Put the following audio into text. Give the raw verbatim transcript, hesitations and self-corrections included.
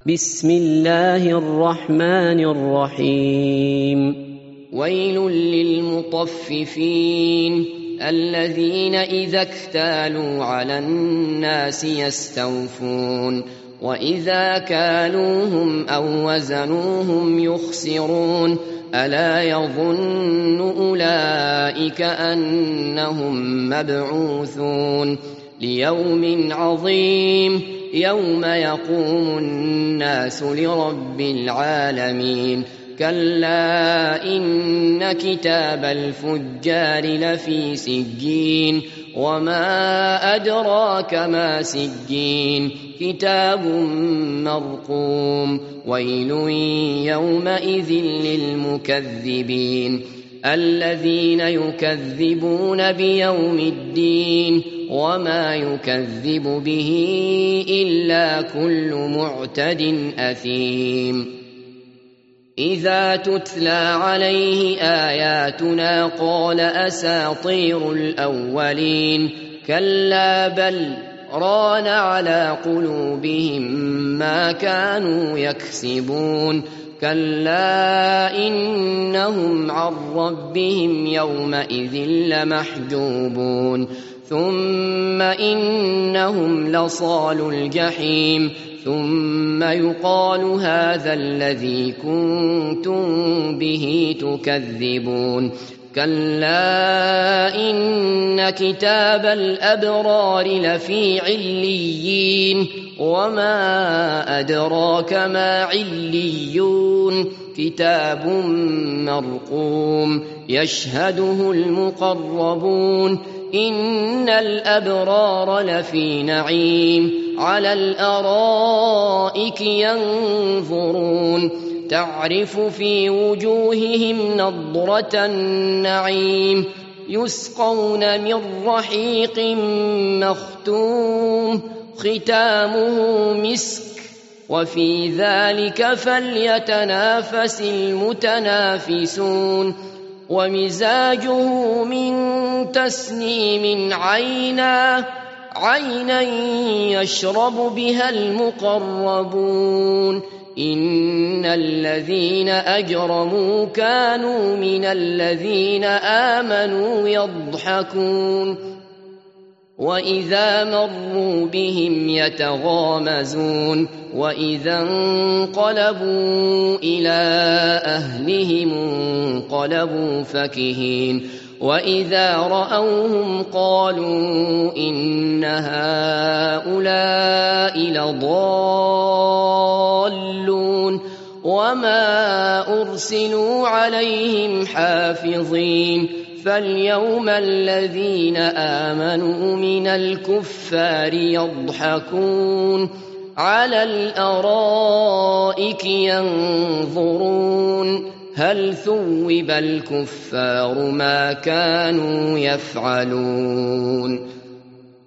بسم الله الرحمن الرحيم ويل للمطففين الذين إذا اكتالوا على الناس يستوفون وإذا كالوهم أو وزنوهم يخسرون ألا يظن أولئك أنهم مبعوثون ليوم عظيم يوم يقوم الناس لرب العالمين كلا إن كتاب الفجار لفي سجين وما أدراك ما سجين كتاب مرقوم ويل يومئذ للمكذبين الذين يكذبون بيوم الدين وما يكذب به إلا كل معتد أثيم إذا تتلى عليه آياتنا قال أساطير الأولين كلا بل ران على قلوبهم ما كانوا يكسبون كلا إنهم عن ربهم يومئذ لمحجوبون ثم إنهم لصالو الجحيم ثم يقال هذا الذي كنتم به تكذبون كلا إن كتاب الأبرار لفي عليين وما أدراك ما عليون كتاب مرقوم يشهده المقربون إن الأبرار لفي نعيم على الأرائك ينظرون تعرف في وجوههم نضرة النعيم يسقون من رحيق مختوم ختامه مسك وفي ذلك فليتنافس المتنافسون ومزاجه من تسنيم عينا عينا يشرب بها المقربون إن الذين أجرموا كانوا من الذين آمنوا يضحكون وإذا مروا بهم يتغامزون وإذا انقلبوا إلى أهلهم انقلبوا فكهين وإذا رأوهم قالوا إن هؤلاء لضالون وما أرسلوا عليهم حافظين فاليوم الذين آمنوا من الكفار يضحكون على الأرائك ينظرون هل ثوب الكفار ما كانوا يفعلون